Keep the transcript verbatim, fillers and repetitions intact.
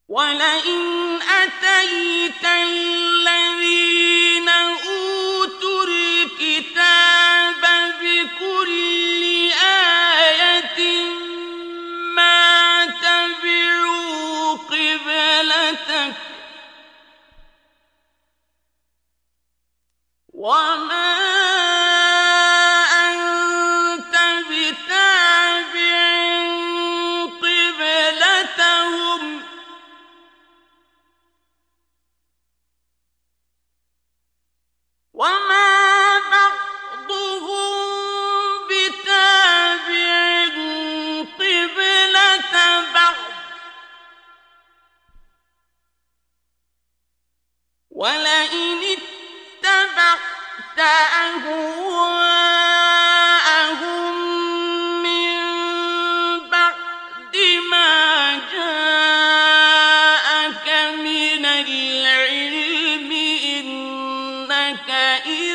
وَلَئِنْ أَتَيْتَ الَّذِينَ أُوتُوا الْكِتَابَ بِكُلِّ آيَةٍ مَا تَبِعُوا قِبْلَتَكَ وَمَا أَنتَ بِتَابِعٍ قِبْلَتَهُمْ ۚ وَمَا بَعْضُهُم بِتَابِعٍ قِبْلَةَ بَعْضٍ ۚ وَلَئِنِ اتَّبَعْتَ أَهْوَاءَهُم مِّن بَعْدِ مَا جَاءَكَ مِنَ الْعِلْمِ إِنَّكَ